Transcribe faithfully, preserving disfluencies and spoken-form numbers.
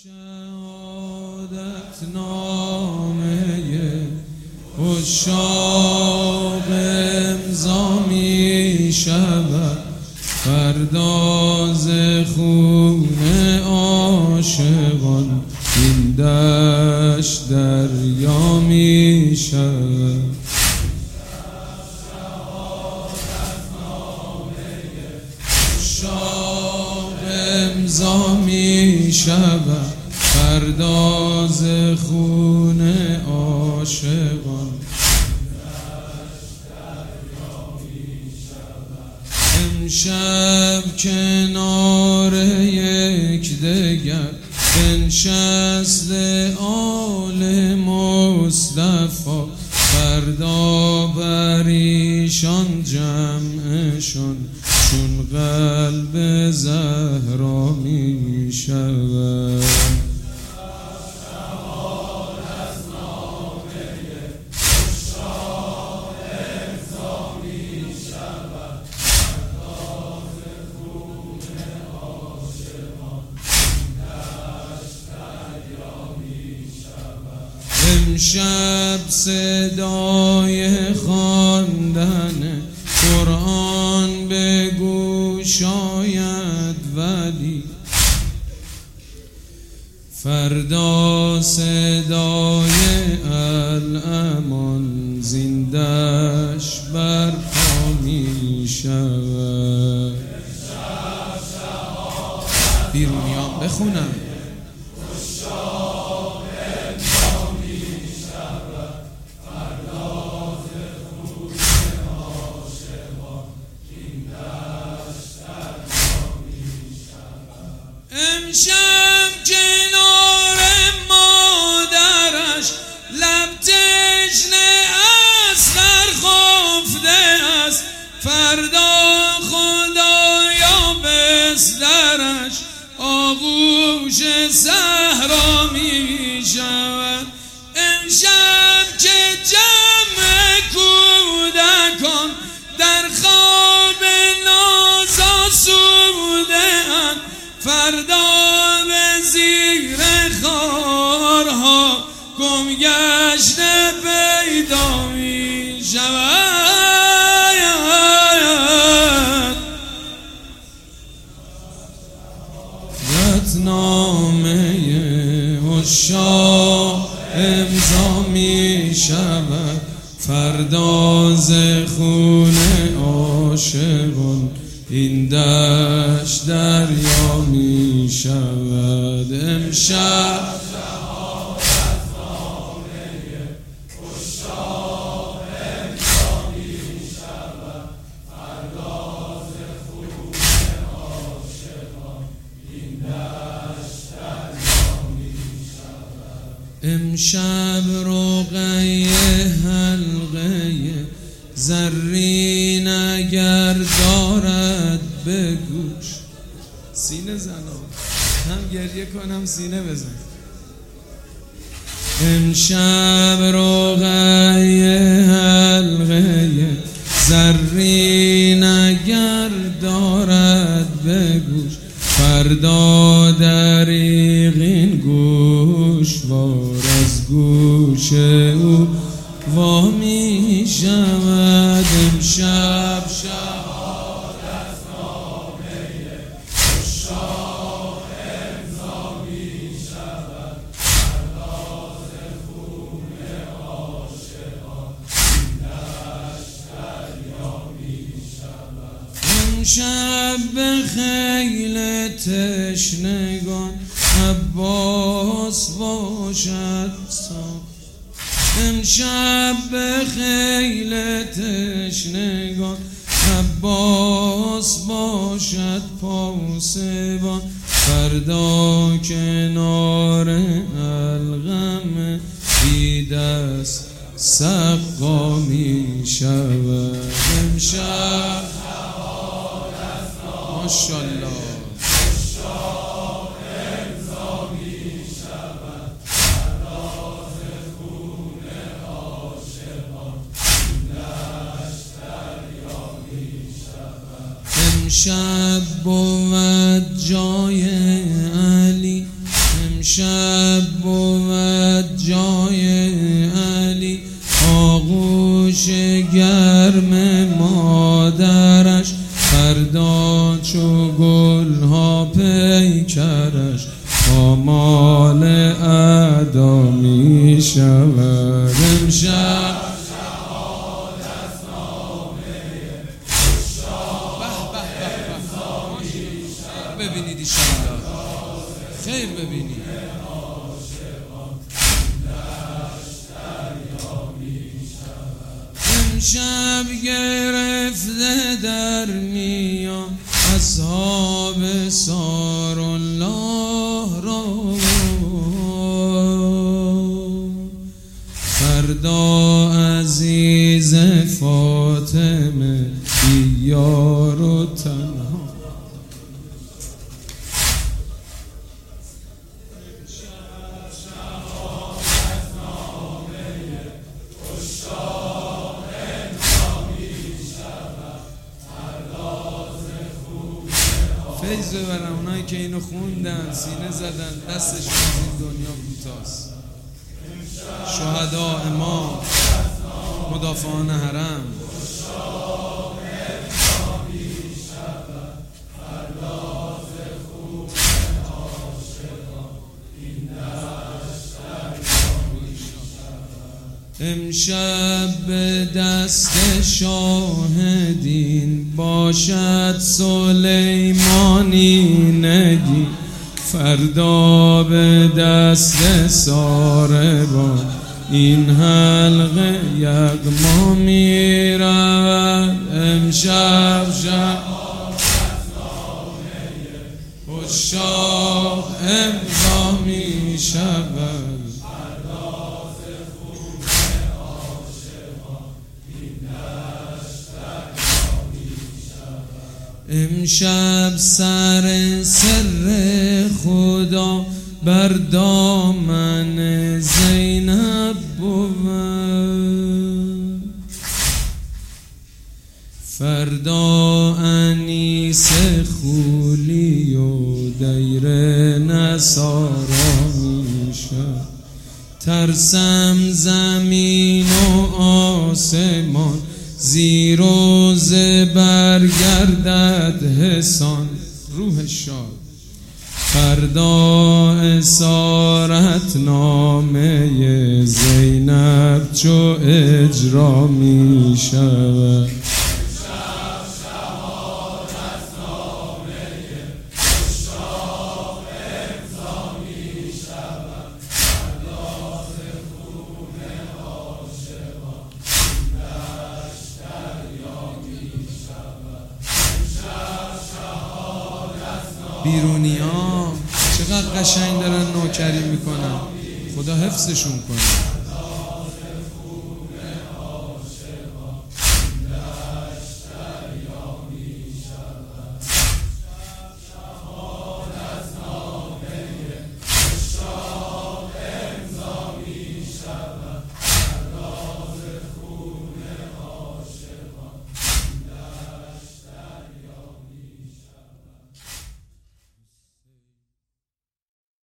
شهادت نامه عشاق امضا می شود، فردا ز خون عاشقان این دشت دریا می شود. عشاق امضا می شود، فردا ز خون عاشقان امشب کنار یکدیگر بنشسته آل مصطفی، فردا بر ایشان جمعشان چون قلب زهرا می شود. امشب صدای خواندن قرآن به گوش آید، ولی فردا صدای الامان زیندش برپا می شود. بیرونیان بخونم. امشب کنار مادرش لب تشنه است، خفته است، فردا خدایا بسترش آغوش صحرا می شود. امشب که جمع کودکان در خواب ناز آسوده اند، فردا به زیر خارها گم گشته پیدا می شود. شهادتنامه عشاق امضا می شود، فردا ز خون عاشقان این دشت دریا می شود. امشب شهادتنامه عشاق امضا می شود، فردا ز خون عاشقان این دشت دریا می شود. امشب رقیه حلقه زرین اگر دارد به گوش، سینه زنم هم گریه کنم سینه بزن. امشب رقیه حلقه زرین اگر دارد به گوش، فردا دریغین گوشوار از گوش او وا می شود. امشب شهادتنامه عشاق امضا می شود، فردا ز خون عاشقان این دشت دریا می شود. امشب به خیل تشنگان عباس باشد ساخت، امشب به خیل تشنگان عباس باشد پاسبان، فردا کنار الغم بی دست سقا می شود. امشب ماشاءالله امشب بود جای علی، امشب امشب بود جای علی آغوش گرم مادرش، فردا چو گلها پیکرش آمال ادا می شود. امشب ببینید ایشالله خیر ببینید. امشب گرفته در میان اصحاب سار الله را، فردا عزیز فاطمه بیار و تنها. فیض ببرم اونایی که اینو خوندن، سینه زدن، دستشون از این دنیا کوتاست. شهدا، امام، مدافعان حرم. امشب به دست شاهدین باشد سلیمانی نگین، فردا به دست ساربان این حلقه یغما می رود. امشب شب عشاق امضا می شود. امشب سر سر خدا بر دامن زینب بود، فردا انیس خولی و دیر نصارا میشد. ترسم زمین و آسمان زیر و زبر گردد حسان. روح شاد فردا اسارت نامه زینب چو اجرا می شود. بیرونی ها چقدر قشنگ دارن نوکری میکنن، خدا حفظشون کنه.